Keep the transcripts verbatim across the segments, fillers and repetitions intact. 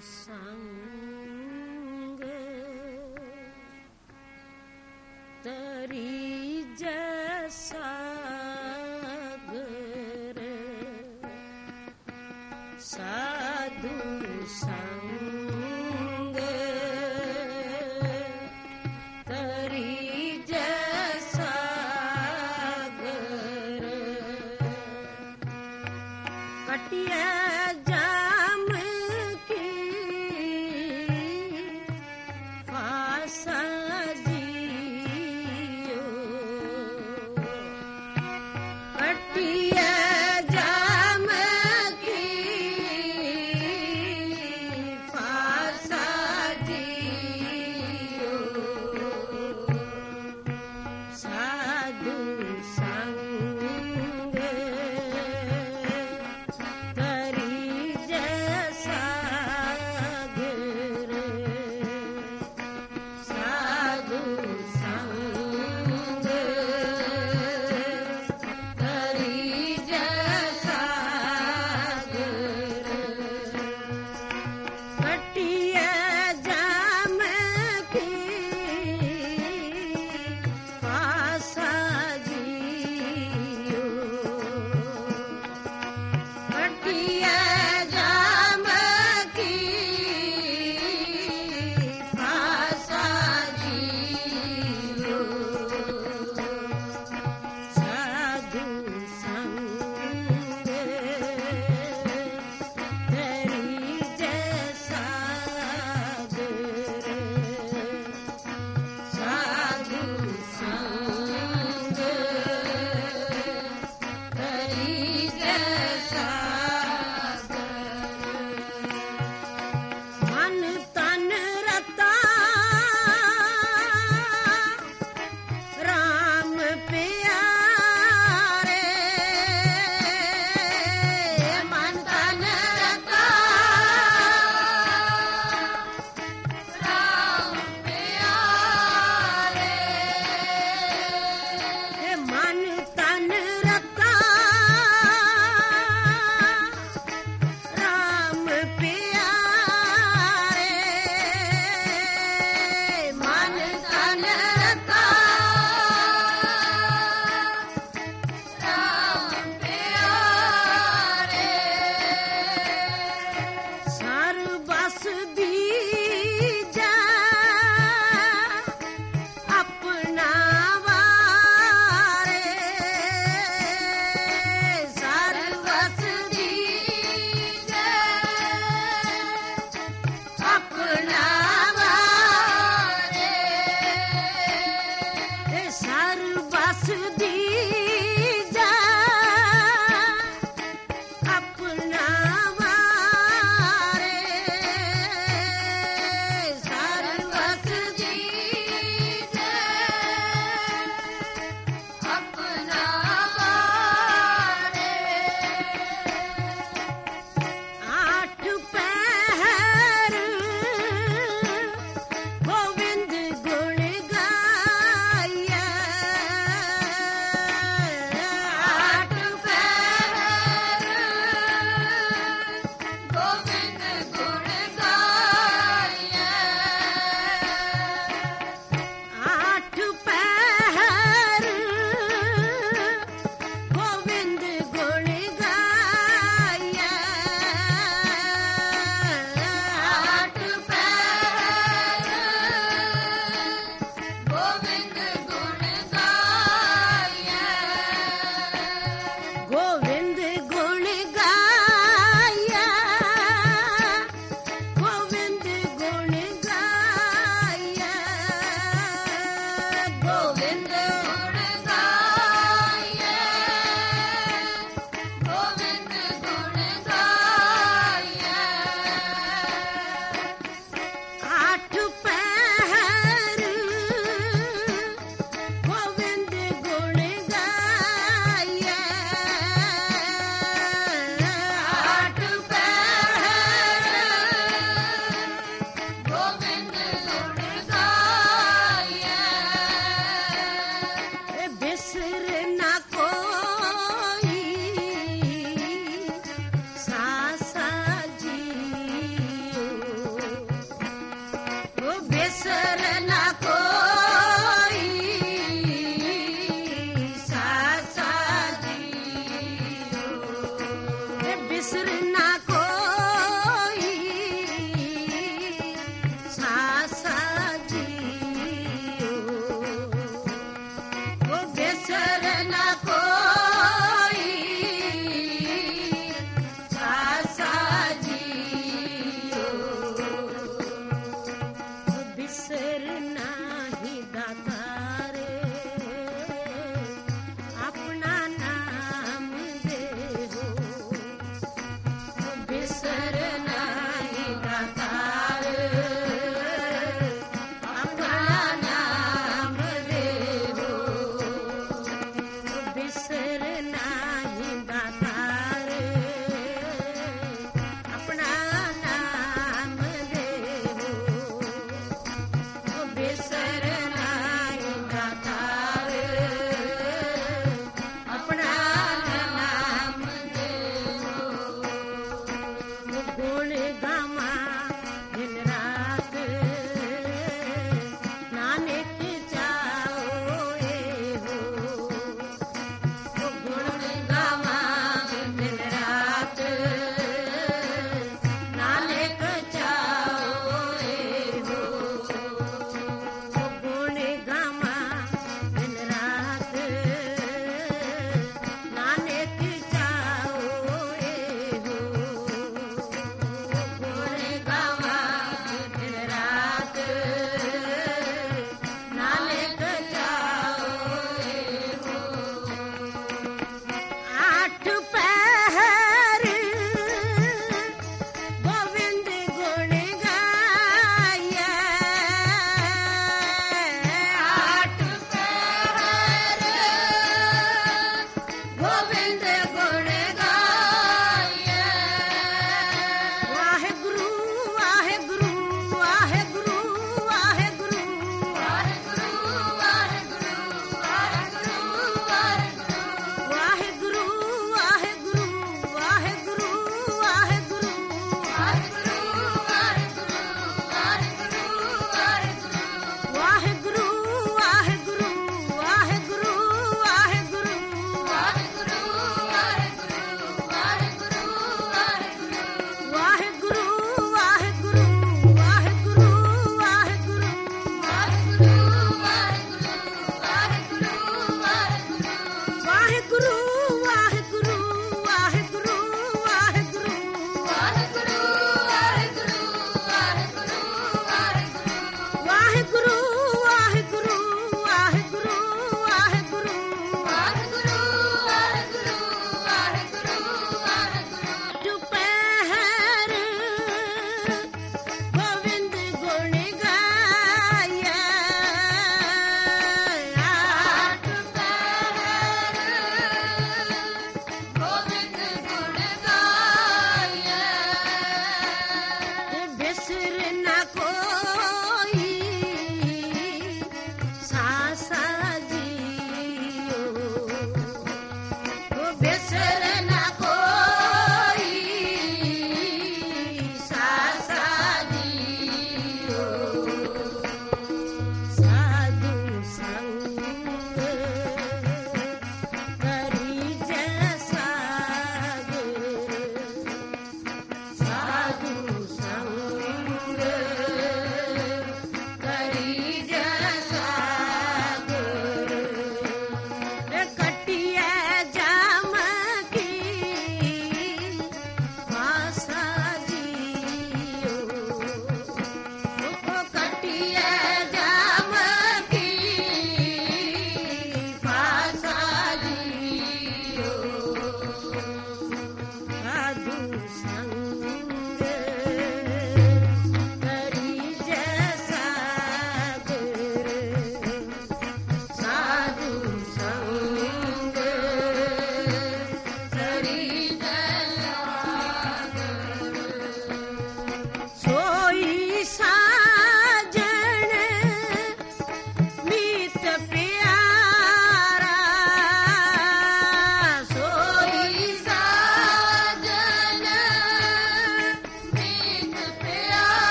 संग तरी जैसा गर साधु संग तरी जैसा गर कटिया जाम की फासा जियो कटिया जाम की फासा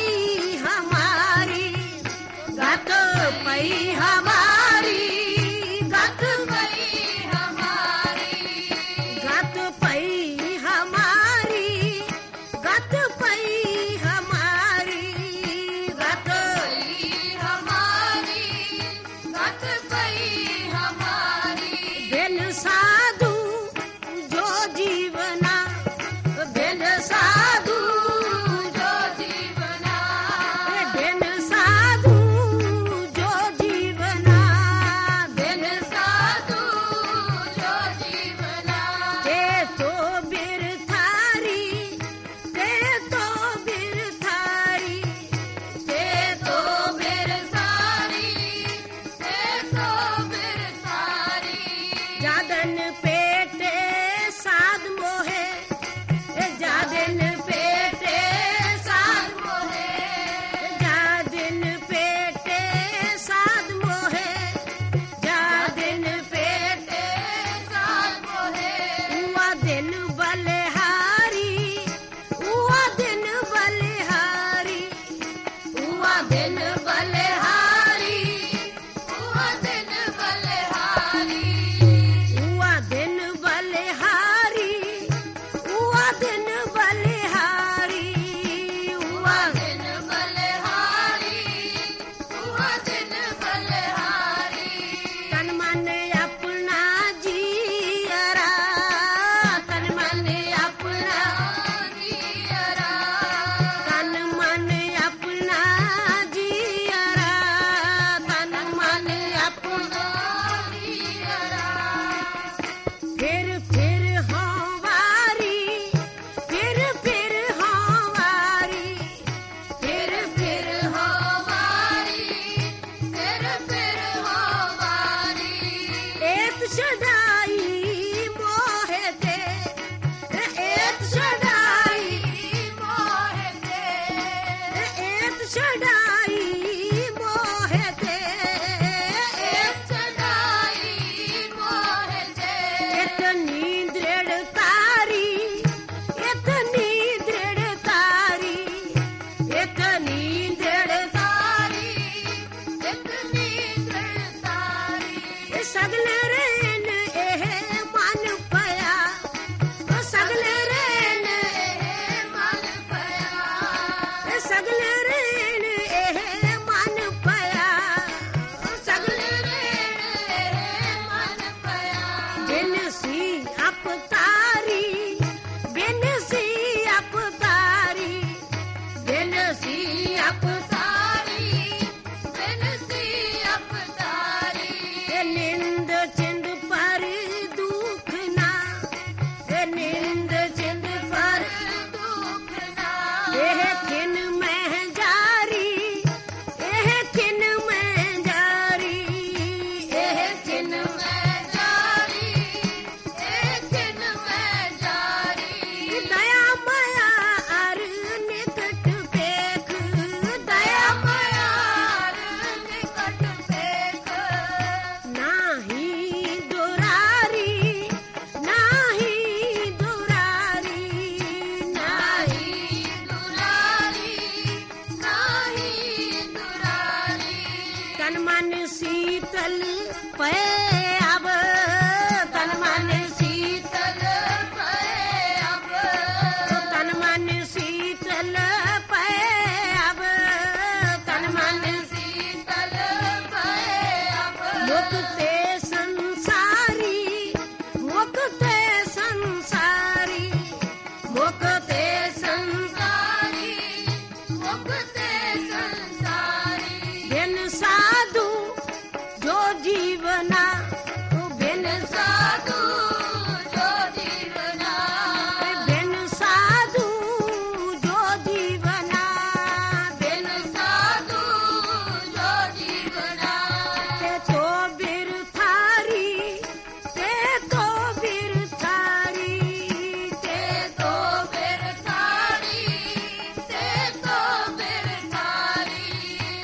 पई हमारी गत पई हमारी गत पई हमारी गत पई हमारी गत पई हमारी गत पई हमारी गत पई हमारी बिन साधु जो जीवना बिन साधु जो जीवना बिन साधु जो जीवना बिन साधु जो जीवना ते तो बिर थारी ते तो बिर थारी ते तो बिर सारी ते तो बिर सारी जादन पेटे साध मोहे जादन पेटे साध मोहे जादन पेटे साध मोहे जादन पेटे साथ मोहे हुआ दिन बलिहारी हुआ दिन बलिहारी हुआ दिन बलिहारी हुआ दिन बलिहारी हुआ दिन बलिहारी हुआ दिन बलिहारी हुआ दिन बलिहारी हुआ दिन बलिहारी तन मन अपना जियरा तन मन अपना जियरा तन मन अपना जियरा तन मन अपना जियरा फिर फिर हों वारी फिर फिर हों वारी फिर फिर हो वारी फिर फिर हो वारी एक छड़ाई मोहे ते एक छड़ाई मोहे ते एक छड़ाई मोहे ते एक चढ़ाई मोहे ते इतनी दृढ़ तारी इतनी दृढ़ तारी इतनी दृढ़ तारी इतनी दृढ़ तारी सगल रेन एह मन पया सगल रेन मन पया सगल रेन एह मन पया सगल मन पया बिन सी अप तारी बिन सी अप तारी बिन सी अप सारी बिन सी अपतारी निंद चिंद पर दुख ना निंद चिंद पर दुख ना एह किन में जारी एह किन में जारी एह किन मैं जारी एक दिन मैं जारी दया माया अर निकट पेख दया माया निकट पेख नाही दुरारी नाही दुरारी नाही दुलारी नाही दुलारी तन मन शीतल पे अब तन मन शीतल तल पे अब तन मन शीतल पे अब तन मन शीतल पे अब मुक्ते संसारी मुक्ते संसारी मुक्ते संसारी मुक्ते संसारी बिन साधु जो जीवना बिन साधु जो जीवना बिन साधु जो जीवना बिन बिन साधु जो जीवना ते तो बिर थारी ते तो बिर थारी ते तो बिर थारी ते तो बिर थारी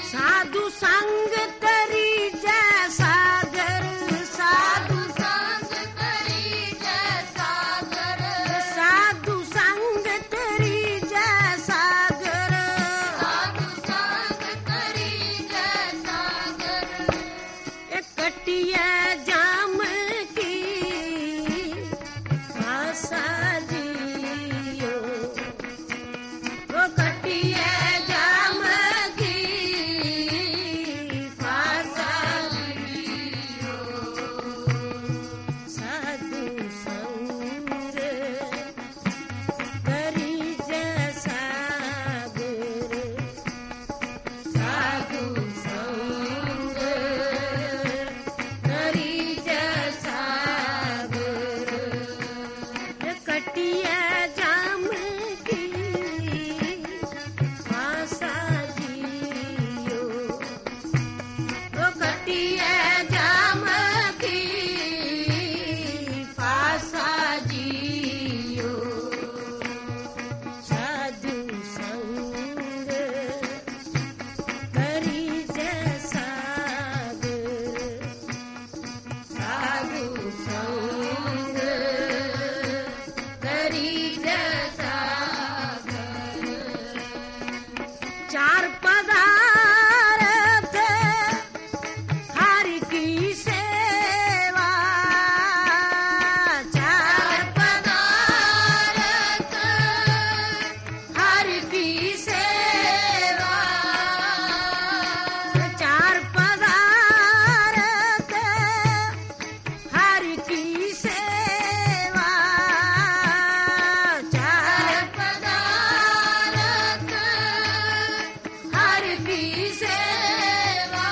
ਦੀ ਸੇਵਾ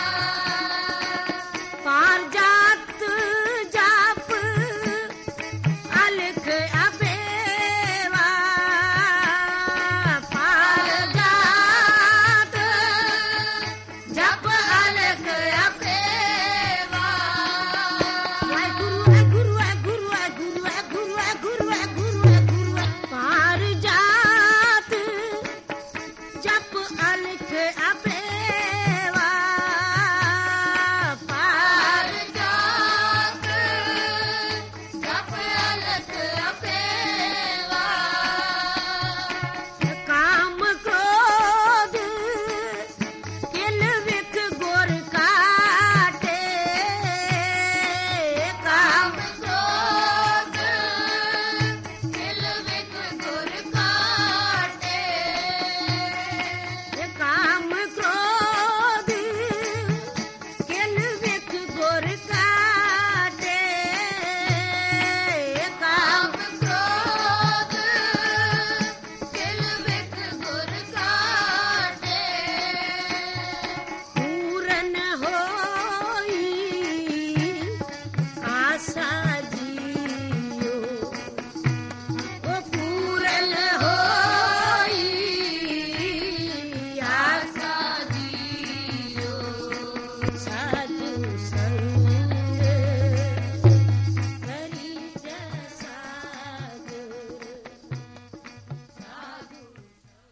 ਪਾਰ ਜਾਤ ਜਾਪ ਅਲਖ ਆਪੇਵਾ ਪਾਰ ਜਾਤ ਜਪ ਅਲਖ ਆਪੇਵਾ ਗੁਰੂ ਹੈ ਗੁਰੂ ਹੈ ਗੁਰੂ ਹੈ ਗੁਰੂ ਹੈ ਗੁਰੂ ਹੈ ਗੁਰੂ ਹੈ ਗੁਰੂ ਹੈ ਪਾਰ ਜਾਤ ਜਪ ਅਲਖ